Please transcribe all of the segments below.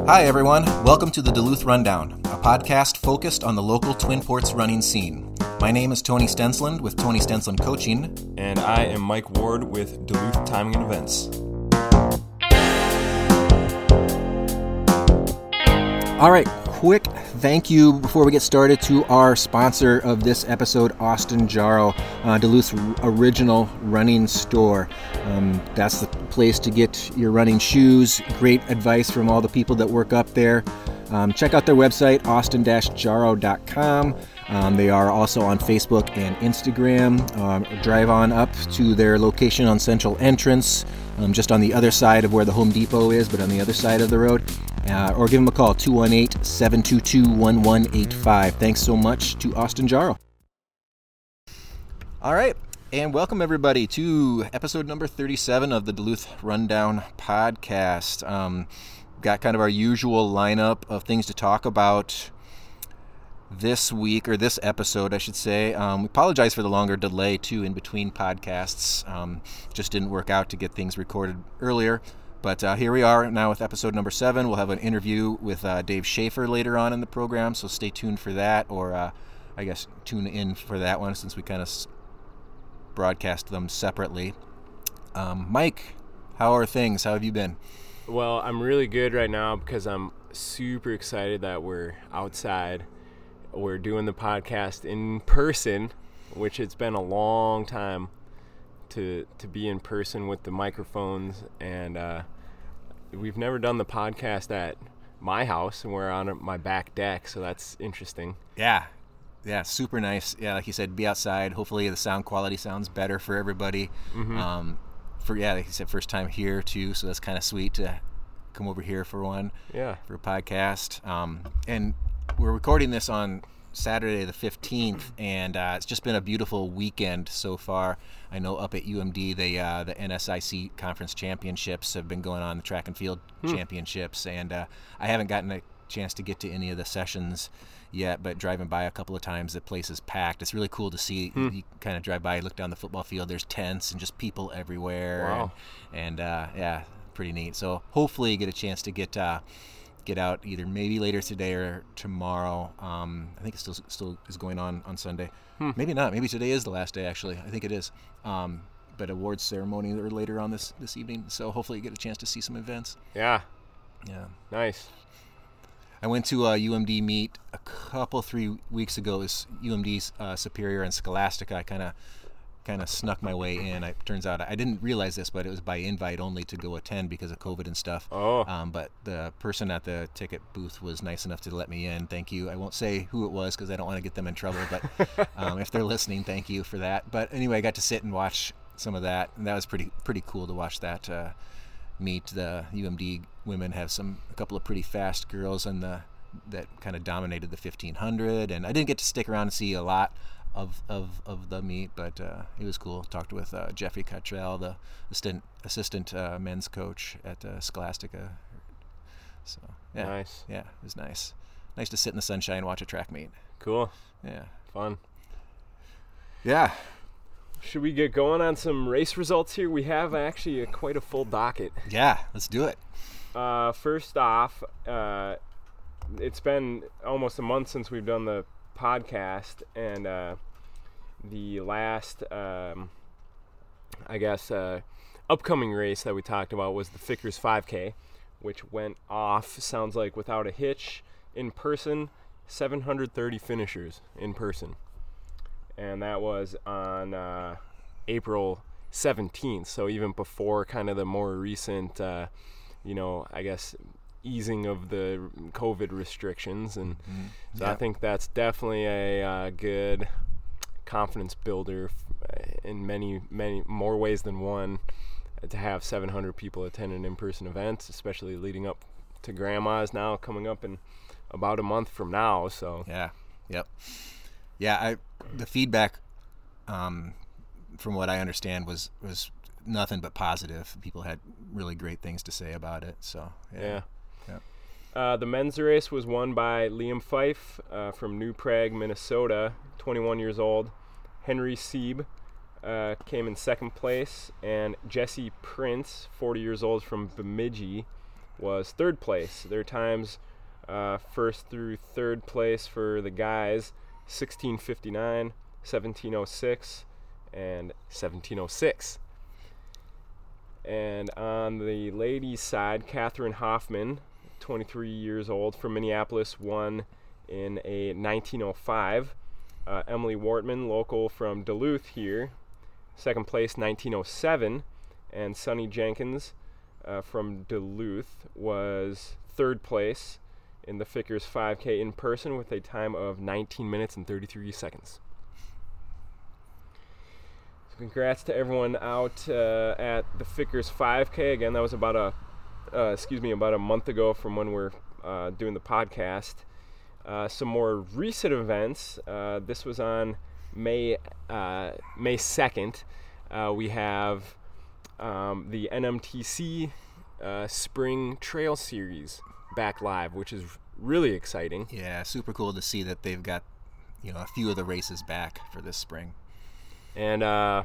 Hi everyone, welcome to the Duluth Rundown, a podcast focused on the local Twin Ports running scene. My name is Tony Stensland with Tony Stensland Coaching. And I am Mike Ward with Duluth Timing and Events. All right, quick thank you before we get started to our sponsor of this episode, Austin Jarrow, Duluth's original running store. That's the place to get your running shoes. Great advice from all the people that work up there. Check out their website, austin-jarrow.com. They are also on Facebook and Instagram. Drive on up to their location on Central Entrance, just on the other side of where the Home Depot is, but on the other side of the road. Or give them a call, 218-722-1185. Thanks so much to Austin Jarrow. All right, and welcome everybody to episode number 37 of the Duluth Rundown podcast. Got kind of our usual lineup of things to talk about this week, or this episode, I should say. We apologize for the longer delay, too, in between podcasts. Just didn't work out to get things recorded earlier. But here we are now with episode number 7. We'll have an interview with Dave Schaefer later on in the program, so stay tuned for that, or I guess tune in for that one since we kind of broadcast them separately. Mike, how are things? How have you been? Well, I'm really good right now because I'm super excited that we're outside. We're doing the podcast in person, which it's been a long time to be in person with the microphones, and we've never done the podcast at my house, and we're on my back deck, so that's interesting. Yeah, super nice. Yeah, like you said, be outside. Hopefully the sound quality sounds better for everybody. Mm-hmm. Like you said, first time here too, so that's kind of sweet to come over here for one. Yeah, for a podcast. And we're recording this on Saturday the 15th, and it's just been a beautiful weekend so far. I know up at UMD, the NSIC Conference Championships have been going on, the track and field championships, and I haven't gotten a chance to get to any of the sessions yet, but driving by a couple of times, the place is packed. It's really cool to see. You kind of drive by, look down the football field, there's tents and just people everywhere. Wow. And yeah, pretty neat. So hopefully you get a chance to get out either maybe later today or tomorrow. I think it still is going on Sunday. Maybe not. Maybe today is the last day, actually. I think it is. But awards ceremony are later on this evening, so hopefully you get a chance to see some events. Yeah. Nice. I went to a UMD meet a 3 weeks ago. It was UMD's Superior and Scholastica. I kind of snuck my way in. It turns out I didn't realize this, but it was by invite only to go attend because of COVID and stuff. But the person at the ticket booth was nice enough to let me in. Thank you. I won't say who it was because I don't want to get them in trouble, but if they're listening, thank you for that. But anyway, I got to sit and watch some of that, and that was pretty cool to watch that meet. The UMD women have a couple of pretty fast girls that kind of dominated the 1500, and I didn't get to stick around and see a lot of the meet, but it was cool. Talked with Jeffrey Cottrell, the assistant men's coach at Scholastica. So yeah, nice. Yeah, it was nice to sit in the sunshine and watch a track meet. Cool. Yeah, fun. Yeah. Should we get going on some race results here? We have actually quite a full docket. Yeah, let's do it. First off, it's been almost a month since we've done the podcast, and the last upcoming race that we talked about was the Vickers 5K, which went off, sounds like without a hitch, in person, 730 finishers in person, and that was on April 17th, so even before kind of the more recent easing of the COVID restrictions, and so I think that's definitely a good confidence builder in many more ways than one, to have 700 people attend an in-person event, especially leading up to Grandma's now coming up in about a month from now. So the feedback from what I understand was nothing but positive. People had really great things to say about it. So yeah. The men's race was won by Liam Fife from New Prague, Minnesota, 21 years old. Henry Sieb came in second place, and Jesse Prince, 40 years old, from Bemidji, was third place. Their times first through third place for the guys, 16:59, 17:06, and 17:06. And on the ladies' side, Catherine Hoffman, 23 years old, from Minneapolis, won in a 19:05. Emily Wortman, local from Duluth here, second place, 19:07. And Sunny Jenkins from Duluth was third place in the Vickers 5K in person with a time of 19 minutes and 33 seconds. Congrats to everyone out at the Vickers 5K. Again, that was about a month ago from when we're doing the podcast. Some more recent events. This was on May 2nd. We have the NMTC Spring Trail Series back live, which is really exciting. Yeah, super cool to see that they've got a few of the races back for this spring. And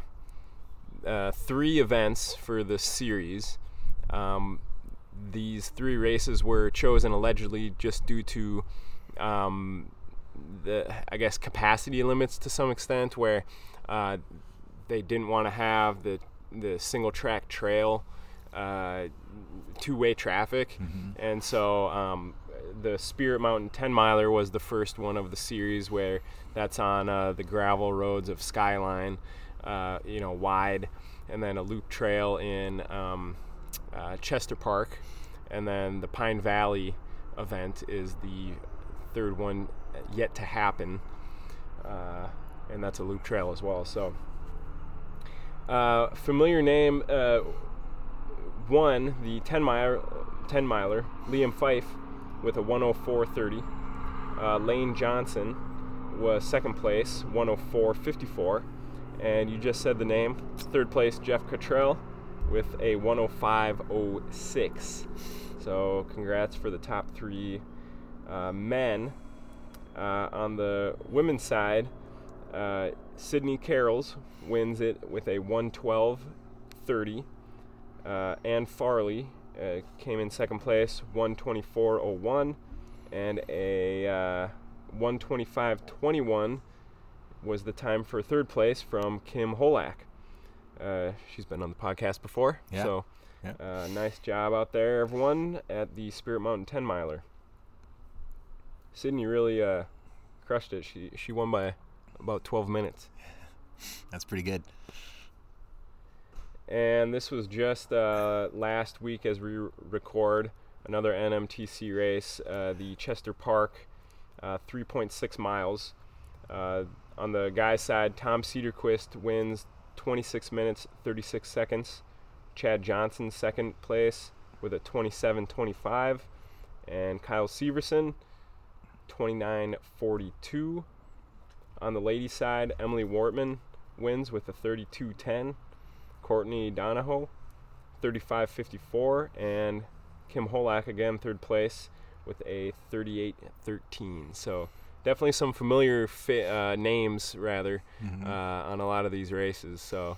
3 events for the series. These 3 races were chosen allegedly just due to the capacity limits to some extent, where they didn't want to have the single track trail two-way traffic. And so the Spirit Mountain 10 miler was the first one of the series, where that's on the gravel roads of Skyline, wide, and then a loop trail in Chester Park, and then the Pine Valley event is the third one yet to happen, and that's a loop trail as well. So familiar name won the 10 miler, Liam Fife, with a 1:04.30. Lane Johnson was second place, 1:04.54. And you just said the name. Third place, Jeff Cottrell, with a 1:05.06. So congrats for the top 3 men. On the women's side, Sydney Carrolls wins it with a 1:12.30. Ann Farley came in second place, 1:24.01, and a 1:25.21 was the time for third place from Kim Holak. She's been on the podcast before, so nice job out there, everyone, at the Spirit Mountain 10 miler. Sydney really crushed it. She won by about 12 minutes. That's pretty good. And this was just last week as we record, another NMTC race, the Chester Park 3.6 miles. On the guys' side, Tom Cedarquist wins 26 minutes, 36 seconds. Chad Johnson, second place, with a 27:25. And Kyle Severson, 29:42. On the ladies' side, Emily Wortman wins with a 32:10. Courtney Donahoe, 35:54. And Kim Holak, again, third place, with a 38:13. So definitely some familiar names, rather, on a lot of these races. So,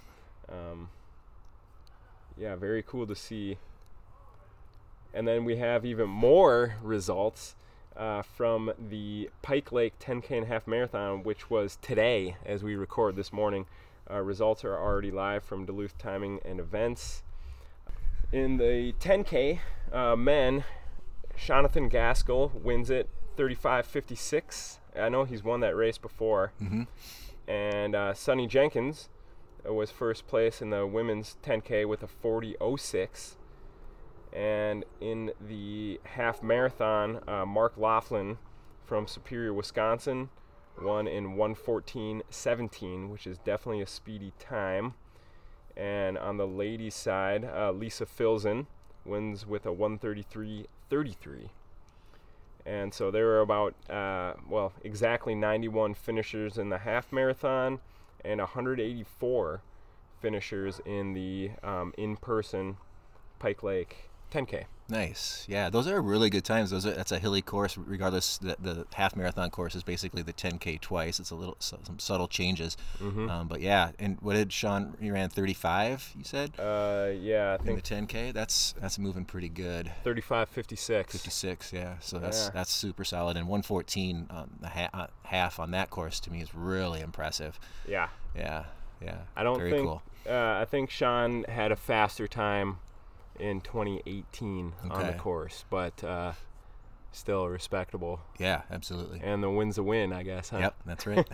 very cool to see. And then we have even more results from the Pike Lake 10K and a half marathon, which was today as we record this morning. Results are already live from Duluth Timing and Events. In the 10K men, Jonathan Gaskell wins it, 35:56. I know he's won that race before. And Sunny Jenkins was first place in the women's 10K with a 40:06. And in the half marathon, Mark Laughlin from Superior, Wisconsin, won in 1:14.17, which is definitely a speedy time. And on the ladies' side, Lisa Filzen wins with a 1:33.33. And so there were about, exactly 91 finishers in the half marathon and 184 finishers in the in-person Pike Lake 10K. Nice. Yeah, those are really good times. That's a hilly course. Regardless, the half marathon course is basically the 10K twice. It's a little some subtle changes, but yeah. And what did Sean? He ran 35. You said? Yeah, I In the think 10K, that's moving pretty good. 35:56. 56. Yeah. So that's super solid. And 114 half on that course to me is really impressive. Yeah. Yeah. I don't Very think. cool. I think Sean had a faster time in 2018 on the course, but still respectable. Yeah, absolutely. And the win's a win, I guess, huh? Yep, that's right.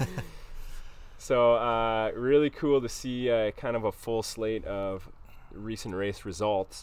So really cool to see kind of a full slate of recent race results.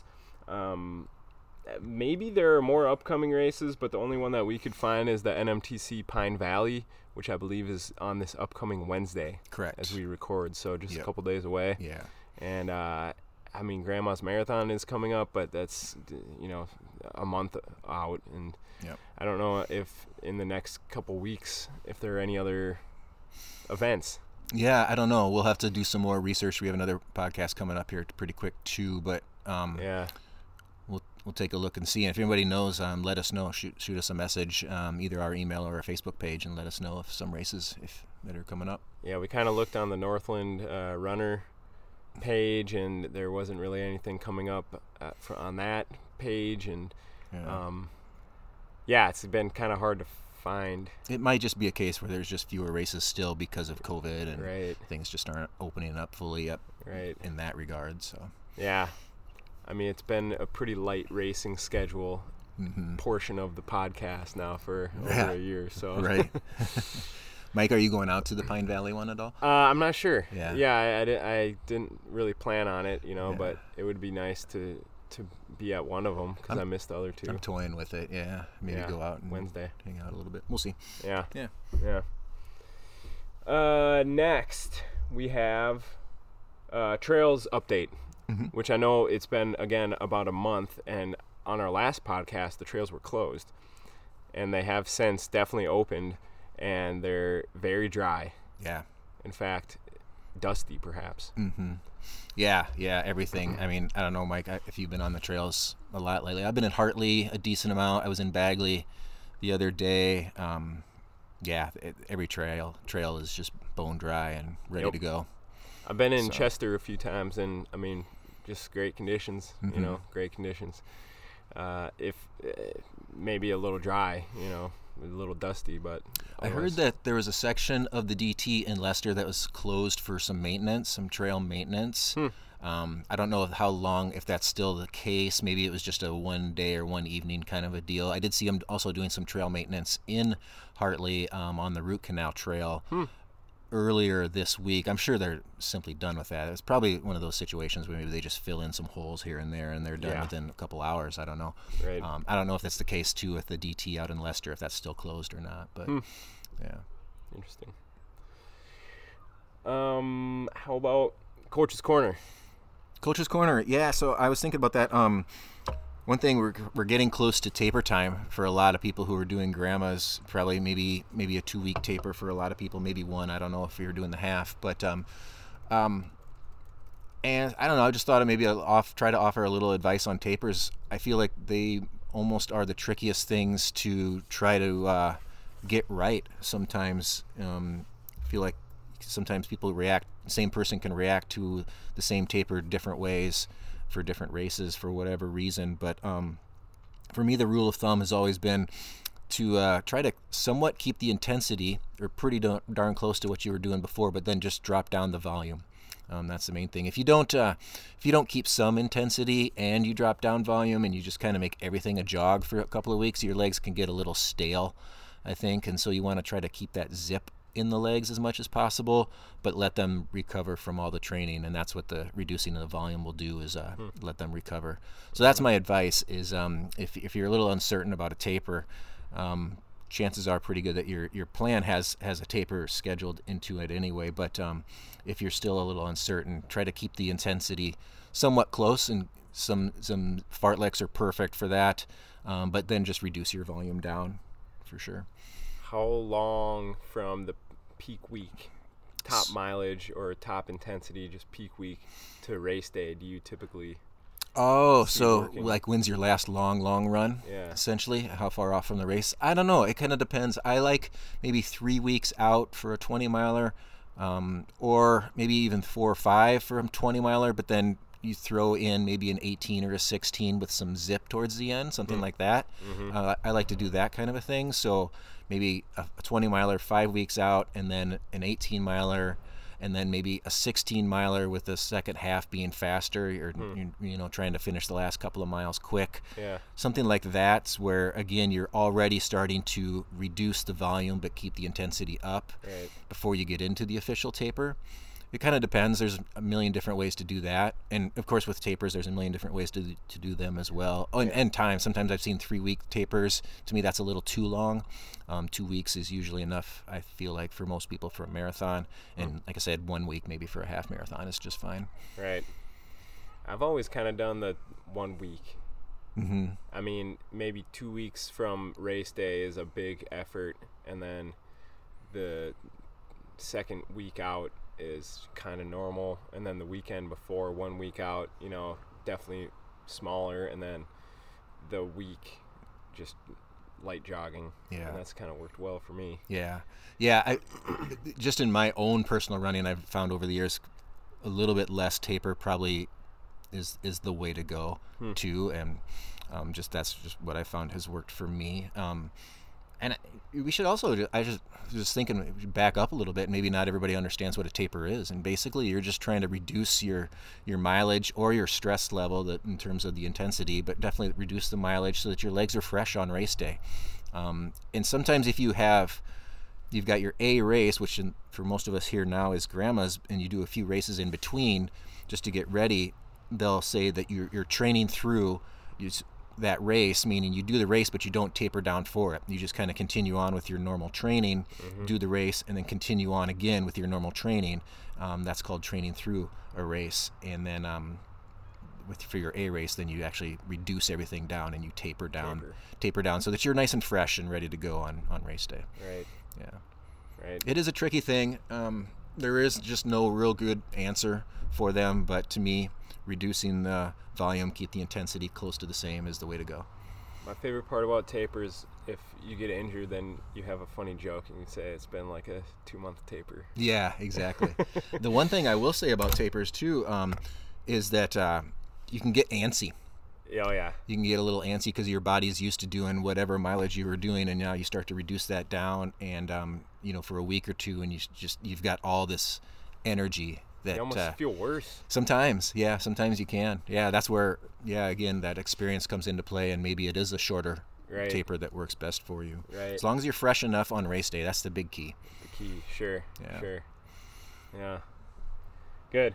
Maybe there are more upcoming races, but the only one that we could find is the NMTC Pine Valley, which I believe is on this upcoming Wednesday. Correct. As we record, so just a couple days away. Yeah. And I mean, Grandma's Marathon is coming up, but that's, a month out. And I don't know if in the next couple weeks, if there are any other events. Yeah, I don't know. We'll have to do some more research. We have another podcast coming up here pretty quick too, but we'll take a look and see. And if anybody knows, let us know. Shoot us a message, either our email or our Facebook page, and let us know if some races that are coming up. Yeah, we kind of looked on the Northland Runner page, and there wasn't really anything coming up on that page, and it's been kind of hard to find. It might just be a case where there's just fewer races still because of COVID, and things just aren't opening up fully up in that regard. So I mean, it's been a pretty light racing schedule portion of the podcast now for over a year. So right. Mike, are you going out to the Pine Valley one at all? I'm not sure. Yeah. I didn't really plan on it, but it would be nice to be at one of them because I missed the other two. I'm toying with it. Yeah, maybe go out and Wednesday, hang out a little bit. We'll see. Yeah. Next we have trails update, which I know it's been again about a month, and on our last podcast the trails were closed, and they have since definitely opened. And they're very dry. Yeah. In fact, dusty, perhaps. Yeah, everything. I mean, I don't know, Mike, if you've been on the trails a lot lately. I've been in Hartley a decent amount. I was in Bagley the other day. Every trail is just bone dry and ready to go. I've been in Chester a few times, and, I mean, just great conditions, great conditions. If maybe a little dry, a little dusty, but I heard that there was a section of the DT in Leicester that was closed for some maintenance, some trail maintenance. I don't know how long, if that's still the case. Maybe it was just a one day or one evening kind of a deal. I did see them also doing some trail maintenance in Hartley on the Root Canal Trail earlier this week. I'm sure they're simply done with that. It's probably one of those situations where maybe they just fill in some holes here and there, and they're done within a couple hours. I don't know. Right. I don't know if that's the case too with the DT out in Leicester, if that's still closed or not. But interesting. How about Coach's Corner? Coach's Corner. Yeah. So I was thinking about that. One thing, we're getting close to taper time for a lot of people who are doing grandmas. Probably maybe a 2-week taper for a lot of people, maybe one. I don't know if you're doing the half, but and I don't know. I just thought maybe try to offer a little advice on tapers. I feel like they almost are the trickiest things to try to get right. Sometimes I feel like sometimes people same person can react to the same taper different ways for different races for whatever reason. But for me, the rule of thumb has always been to try to somewhat keep the intensity or pretty darn close to what you were doing before, but then just drop down the volume. That's the main thing. If you don't keep some intensity and you drop down volume and you just kind of make everything a jog for a couple of weeks, your legs can get a little stale, I think. And so you want to try to keep that zip in the legs as much as possible, but let them recover from all the training. And that's what the reducing of the volume will do, is let them recover. So that's my advice, is if you're a little uncertain about a taper, chances are pretty good that your plan has a taper scheduled into it anyway. But if you're still a little uncertain, try to keep the intensity somewhat close, and some fartleks are perfect for that. But then just reduce your volume down for sure. How long from the peak week, top mileage or top intensity, just peak week, to race day do you typically Oh, see so working? like when's your last long run? Yeah. Essentially, how far off from the race? I don't know. It kind of depends. I like maybe 3 weeks out for a 20 miler, or maybe even 4 or 5 for a 20 miler, but then you throw in maybe an 18 or a 16 with some zip towards the end, something like that. I like to do that kind of a thing. So maybe a 20 miler 5 weeks out, and then an 18 miler, and then maybe a 16 miler with the second half being faster. You're trying to finish the last couple of miles quick. Yeah. Something like that's where, again, you're already starting to reduce the volume but keep the intensity up Right. before you get into the official taper. It kind of depends. There's a million different ways to do that, and of course with tapers there's a million different ways to do them as well. Oh, and time. Sometimes I've seen 3-week tapers. To me, that's a little too long. 2 weeks is usually enough, I feel like, for most people for a marathon, and like I said, 1 week maybe for a half marathon is just fine. Right. I've always kind of done the 1 week. I mean, maybe 2 weeks from race day is a big effort, and then the second week out is kind of normal, and then the weekend before, 1 week out, definitely smaller, and then the week just light jogging. Yeah. And that's kind of worked well for me. Yeah. Just in my own personal running, I've found over the years a little bit less taper probably is the way to go too, and that's just what I found has worked for me. And we should also, I just thinking, back up a little bit. Maybe not everybody understands what a taper is, and basically you're just trying to reduce your mileage or your stress level that in terms of the intensity, but definitely reduce the mileage so that your legs are fresh on race day. And sometimes if you've got your A race, which for most of us here now is grandma's, and you do a few races in between just to get ready, they'll say that you're training through that race, meaning you do the race but you don't taper down for it. You just kind of continue on with your normal training, do the race, and then continue on again with your normal training. That's called training through a race. And then for your A race, then you actually reduce everything down and you taper down so that you're nice and fresh and ready to go on race day. Right. Yeah. Right. It is a tricky thing. There is just no real good answer for them, but to me, reducing the volume, keep the intensity close to the same is the way to go. My favorite part about tapers, if you get injured, then you have a funny joke and you say it's been like a 2-month taper. Yeah, exactly. The one thing I will say about tapers too is that you can get antsy. Oh yeah. You can get a little antsy because your body's used to doing whatever mileage you were doing, and now you start to reduce that down, and for a week or two, and you've got all this energy. That, you almost feel worse. Sometimes you can. Yeah, that's where, again, that experience comes into play, and maybe it is a shorter taper that works best for you. Right. As long as you're fresh enough on race day, that's the big key. The key, sure. Yeah. Sure. Yeah. Good.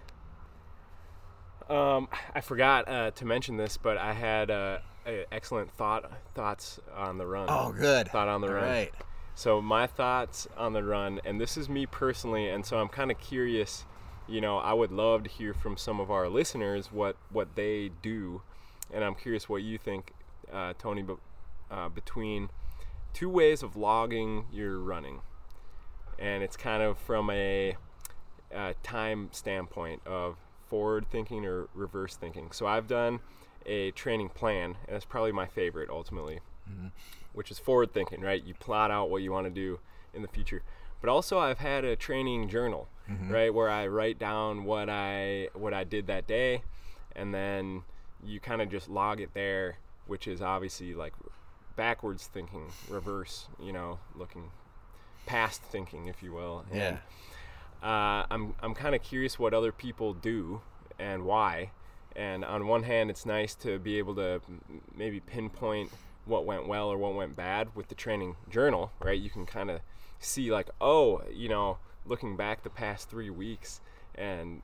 I forgot to mention this, but I had excellent thoughts on the run. Oh, good. Thought on the run. Right. So my thoughts on the run, and this is me personally, and so I'm kind of curious. I would love to hear from some of our listeners what they do, and I'm curious what you think, Tony, between two ways of logging your running. And it's kind of from a time standpoint of forward thinking or reverse thinking. So I've done a training plan, and it's probably my favorite ultimately, which is forward thinking, right? You plot out what you want to do in the future. But also I've had a training journal, right, where I write down what I did that day, and then you kind of just log it there, which is obviously like backwards thinking, reverse, looking past thinking, if you will. Yeah. And I'm kind of curious what other people do and why. And on one hand, it's nice to be able to maybe pinpoint what went well or what went bad with the training journal, right? You can kind of see like, looking back the past 3 weeks and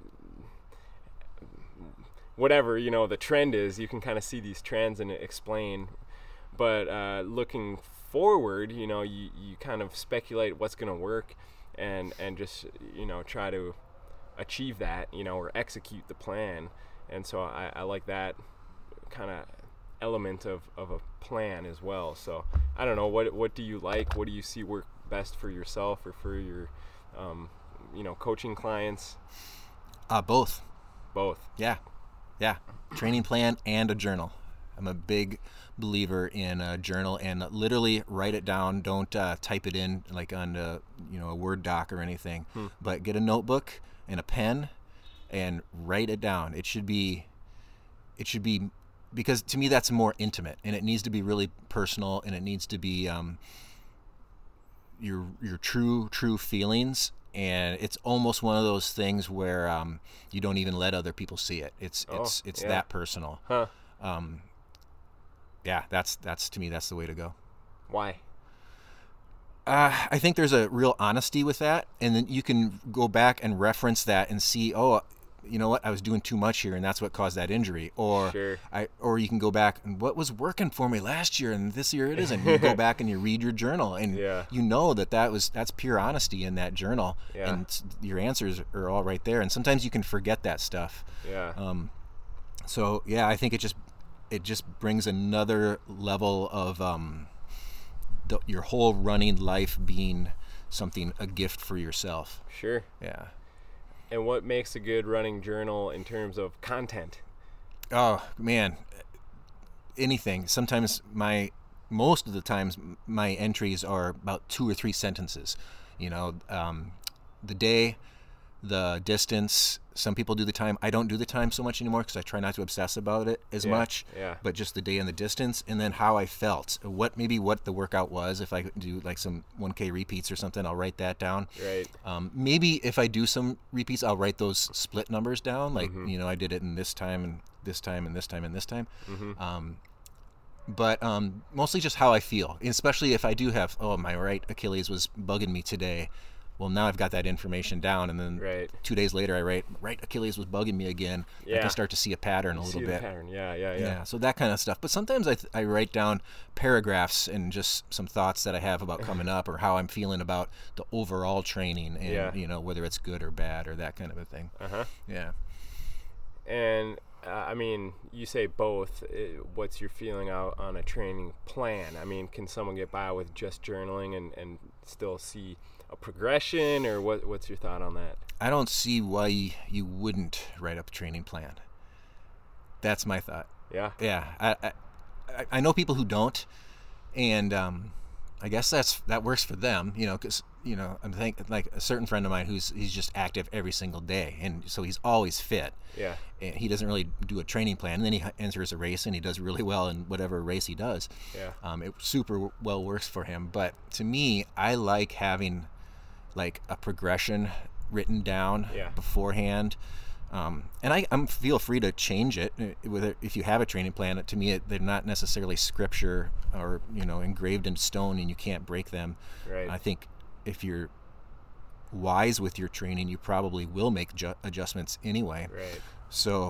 whatever, the trend is, you can kind of see these trends and explain. But looking forward, you kind of speculate what's going to work and just, try to achieve that, or execute the plan. And so I like that kind of element of a plan as well. So I don't know, what do you like? What do you see work best for yourself or for your coaching clients? Both. Yeah. training plan and a journal. I'm a big believer in a journal, and literally write it down. Don't type it in like on a Word doc or anything, but get a notebook and a pen and write it down. It should be because to me that's more intimate, and it needs to be really personal, and it needs to be your true feelings. And it's almost one of those things where you don't even let other people see it. It's that personal. Huh. Yeah, that's to me that's the way to go. Why? I think there's a real honesty with that, and then you can go back and reference that and see, oh, you know what, I was doing too much here, and that's what caused that injury. Or Sure. Or you can go back and what was working for me last year, and this year it isn't. You go back and you read your journal, and you know that's pure honesty in that journal, and your answers are all right there. And sometimes you can forget that stuff. Yeah. So yeah, I think it just brings another level of your whole running life being a gift for yourself. Sure. Yeah. And what makes a good running journal in terms of content? Oh man, anything. Sometimes most of the times my entries are about 2 or 3 sentences. The day, the distance. Some people do the time. I don't do the time so much anymore because I try not to obsess about it as much. Yeah. But just the day and the distance, and then how I felt. What the workout was. If I do like some 1K repeats or something, I'll write that down. Right. Maybe if I do some repeats, I'll write those split numbers down. Like I did it in this time and this time and this time and this time. But mostly just how I feel, especially if I do have my right Achilles was bugging me today. Well, now I've got that information down, and then 2 days later I write, right Achilles was bugging me again. I can start to see a pattern a little bit. Pattern. Yeah. So that kind of stuff. But sometimes I write down paragraphs and just some thoughts that I have about coming up, or how I'm feeling about the overall training, and whether it's good or bad or that kind of a thing. Yeah. And I mean, you say both. What's your feeling out on a training plan? I mean, can someone get by with just journaling and still see a progression, or what's your thought on that? I don't see why you wouldn't write up a training plan. That's my thought. Yeah. Yeah. I know people who don't, and I guess that works for them, because I'm thinking like a certain friend of mine he's just active every single day, and so he's always fit. Yeah. And he doesn't really do a training plan, and then he enters a race and he does really well in whatever race he does. Yeah. It super well works for him. But to me, I like having like a progression written down beforehand. And I'm feel free to change it if you have a training plan. To me, they're not necessarily scripture or engraved in stone, and you can't break them. Right. I think if you're wise with your training, you probably will make adjustments anyway. Right. So,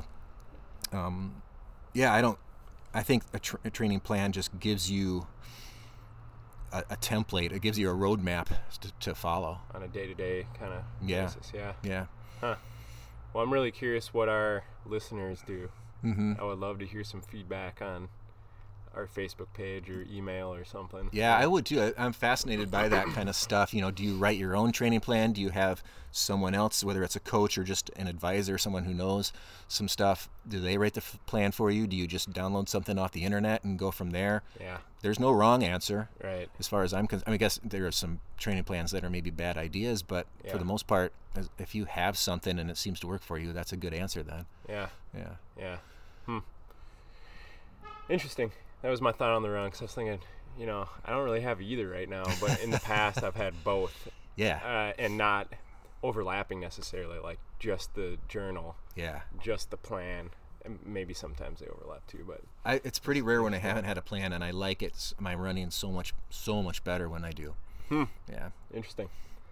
I think a training plan just gives you a template. It gives you a roadmap to follow on a day-to-day kind of basis. Yeah. Huh. Well, I'm really curious what our listeners do. Mm-hmm. I would love to hear some feedback on our Facebook page or email or something. Yeah, I would too. I'm fascinated by that kind of stuff. Do you write your own training plan? Do you have someone else, whether it's a coach or just an advisor, someone who knows some stuff? Do they write the plan for you? Do you just download something off the internet and go from there? Yeah. There's no wrong answer. Right. As far as I'm concerned, I guess there are some training plans that are maybe bad ideas, but for the most part, if you have something and it seems to work for you, that's a good answer then. Yeah. Yeah. Interesting. That was my thought on the run, because I was thinking, I don't really have either right now, but in the past I've had both. Yeah. And not overlapping necessarily, like just the journal. Yeah. Just the plan. And maybe sometimes they overlap too, but it's pretty rare when I haven't had a plan, and I like it. My running so much better when I do. Yeah. Interesting.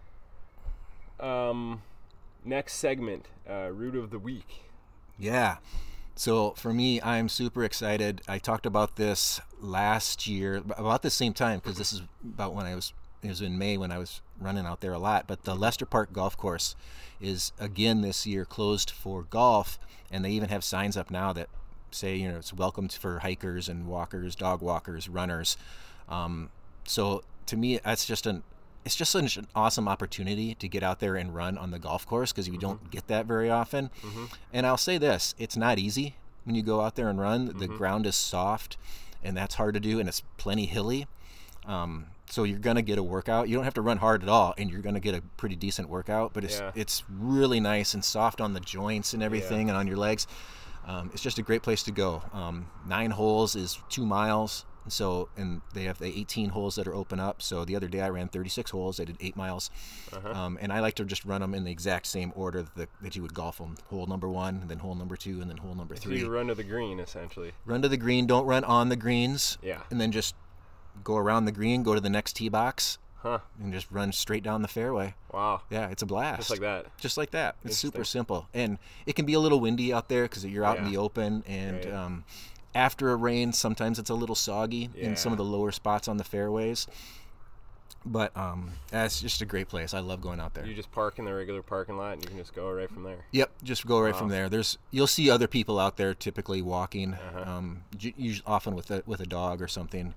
Next segment, root of the week. Yeah. So for me, I'm super excited. I talked about this last year, about the same time, because this is about when it was in May when I was running out there a lot. But the Lester Park Golf Course is again this year closed for golf, and they even have signs up now that say, it's welcome for hikers and walkers, dog walkers, runners. So to me, it's just such an awesome opportunity to get out there and run on the golf course, because you don't get that very often. And I'll say this, it's not easy. when you go out there and run. The ground is soft, and that's hard to do, and it's plenty hilly. So you're going to get a workout. You don't have to run hard at all, and you're going to get a pretty decent workout, but it's really nice and soft on the joints and everything and on your legs. It's just a great place to go. 9 holes is 2 miles. And they have the 18 holes that are open up. So the other day I ran 36 holes. I did 8 miles. And I like to just run them in the exact same order that you would golf them. Hole number 1, and then hole number 2, and then hole number 3. So you run to the green, essentially. Run to the green. Don't run on the greens. Yeah. And then just go around the green, go to the next tee box, and just run straight down the fairway. Wow. Yeah, it's a blast. Just like that. Just like that. It's super simple. And it can be a little windy out there because you're out in the open. And after a rain, sometimes it's a little soggy in some of the lower spots on the fairways. But it's just a great place. I love going out there. You just park in the regular parking lot, and you can just go right from there. Yep, just go right from there. You'll see other people out there typically walking, usually often with a dog or something.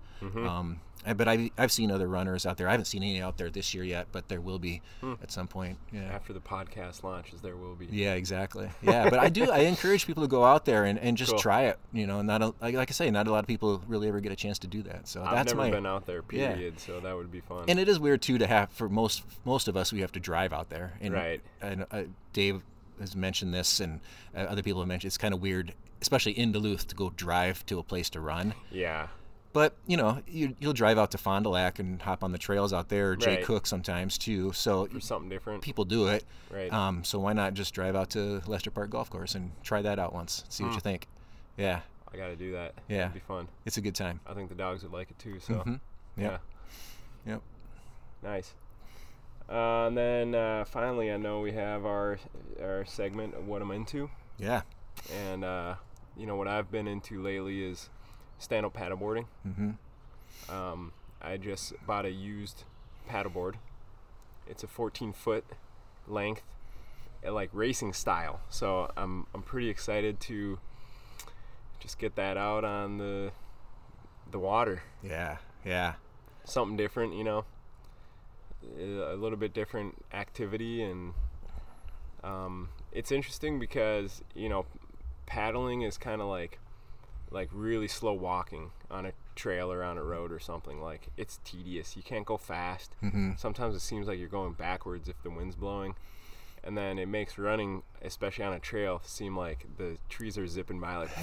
But I've seen other runners out there. I haven't seen any out there this year yet, but there will be at some point. Yeah. After the podcast launches, there will be. Yeah, exactly. Yeah, but I encourage people to go out there and just try it. Like I say, not a lot of people really ever get a chance to do that. So I've never been out there, period. So that would be fun. And it is weird too to have, for most of us, we have to drive out there. And, right. And Dave has mentioned this, and other people have mentioned it's kind of weird, especially in Duluth, to go drive to a place to run. Yeah. But, you'll drive out to Fond du Lac and hop on the trails out there, or Jay Cook sometimes too. So for something different. People do it. Right. So why not just drive out to Lester Park Golf Course and try that out once, see what you think. Yeah. I got to do that. Yeah. It'd be fun. It's a good time. I think the dogs would like it too, so. Yeah. Yep. Nice. And then finally, I know we have our segment of what I'm into. Yeah. And, what I've been into lately is stand-up paddleboarding. I just bought a used paddleboard. It's a 14-foot length, like racing style. So I'm pretty excited to just get that out on the water. Yeah. Something different, a little bit different activity, and it's interesting because paddling is kind of like really slow walking on a trail or on a road or something. Like, it's tedious. You can't go fast. Sometimes it seems like you're going backwards if the wind's blowing, and then it makes running, especially on a trail, seem like the trees are zipping by like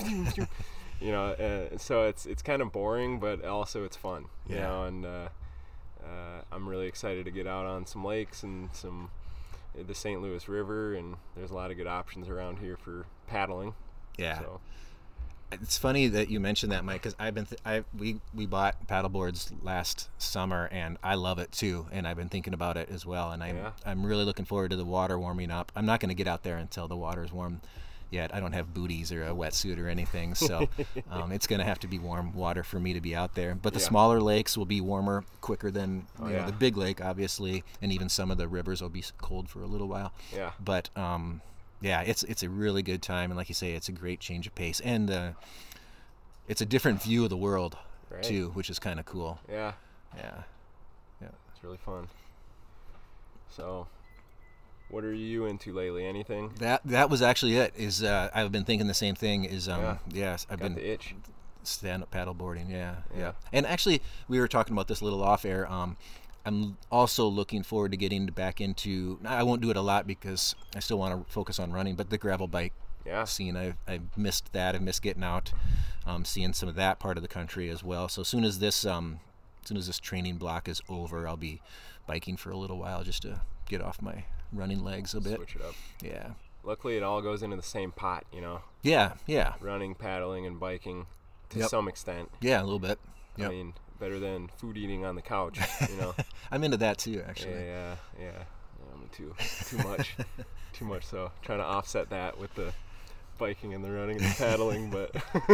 so it's kind of boring, but also it's fun. And I'm really excited to get out on some lakes and the St. Louis River, and there's a lot of good options around here for paddling. Yeah. So. It's funny that you mentioned that, Mike, because we bought paddleboards last summer, and I love it too, and I've been thinking about it as well, and I'm really looking forward to the water warming up. I'm not going to get out there until the water's warm yet. I don't have booties or a wetsuit or anything, so it's going to have to be warm water for me to be out there. But the smaller lakes will be warmer quicker than the big lake, obviously, and even some of the rivers will be cold for a little while. Yeah. But it's a really good time, and like you say, it's a great change of pace, and it's a different view of the world too, which is kind of cool. Yeah. It's really fun. So, what are you into lately? Anything? That was actually it. I've been thinking the same thing. I've been the itch. Stand-up paddleboarding. Yeah. And actually, we were talking about this a little off air. I'm also looking forward to getting back into. I won't do it a lot because I still want to focus on running, but the gravel bike scene, I missed that. I missed getting out, seeing some of that part of the country as well. So as soon as this training block is over, I'll be biking for a little while just to get off my running legs a bit. Switch it up. Yeah. Luckily, it all goes into the same pot, Yeah. Running, paddling, and biking to some extent. Yeah, a little bit. Yep. I mean, better than food eating on the couch, I'm into that too, actually. Yeah. I'm too much. So trying to offset that with the biking and the running and the paddling, but.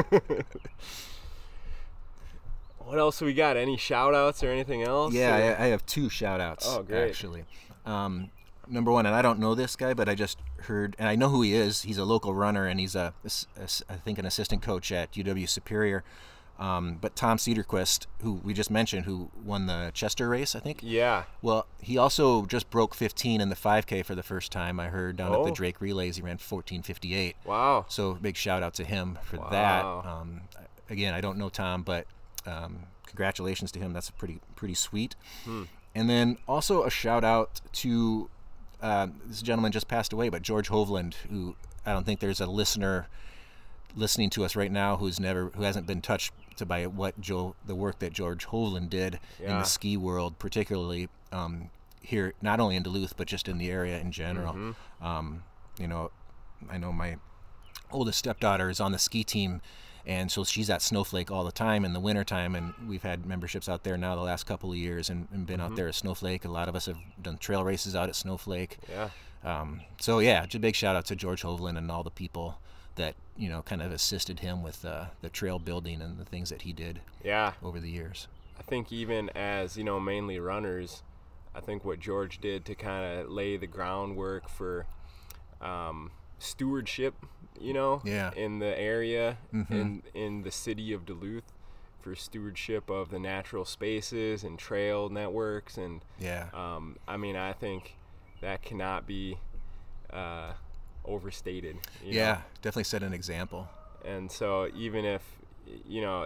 What else we got? Any shout outs or anything else? Yeah, I have 2 shout outs. Oh, great. Actually. Number one, and I don't know this guy, but I just heard, and I know who he is. He's a local runner, and he's I think an assistant coach at UW Superior. But Tom Cedarquist, who we just mentioned, who won the Chester race, I think. Yeah. Well, he also just broke 15 in the 5K for the first time. I heard down at the Oh. Drake Relays, he ran 14:58. Wow. So big shout out to him for Wow. that. Again, I don't know Tom, but congratulations to him. That's pretty sweet. And then also a shout out to this gentleman just passed away, but George Hovland, who I don't think there's a listener listening to us right now who hasn't been touched by the work that George Hovland did in Yeah. the ski world, particularly here, not only in Duluth but just in the area in general. You know, I know my oldest stepdaughter is on the ski team, and so she's at Snowflake all the time in the wintertime, and we've had memberships out there now the last couple of years and been out there at Snowflake. A lot of us have done trail races out at Snowflake. Yeah. So yeah, just a big shout out to George Hovland and all the people that, you know, kind of assisted him with the trail building and the things that he did Yeah. over the years. I think even as, you know, mainly runners, I think what George did to kind of lay the groundwork for stewardship, you know, Yeah. in the area, in the city of Duluth, for stewardship of the natural spaces and trail networks. And Yeah. I mean, I think that cannot be overstated. You Yeah, know? definitely set an example. And so even if, you know,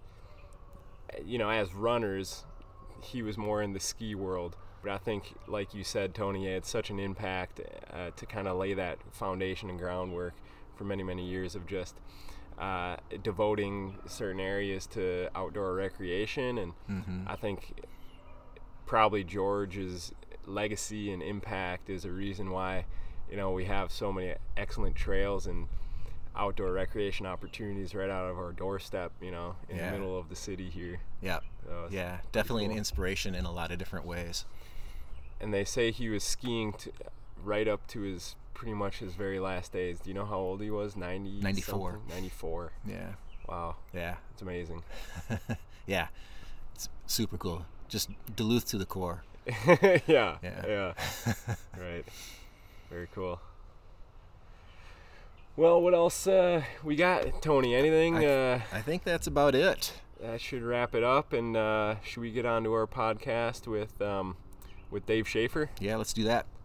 as runners, he was more in the ski world. But I think, like you said, Tony, it had such an impact to kind of lay that foundation and groundwork for many, many years of just devoting certain areas to outdoor recreation. And I think probably George's legacy and impact is a reason why, you know, we have so many excellent trails and outdoor recreation opportunities right out of our doorstep, you know, in the middle of the city here. Yeah. So it's Yeah, definitely cool. an inspiration in a lot of different ways. And they say he was skiing right up to his pretty much his very last days. Do you know how old he was? 94. Something? 94. Yeah. Wow. Yeah. It's amazing. Yeah. It's super cool. Just Duluth to the core. Yeah. Yeah. Right. Very cool. Well, what else we got, Tony? Anything? I think that's about it. That should wrap it up. And should we get on to our podcast with Dave Schaefer? Yeah, let's do that.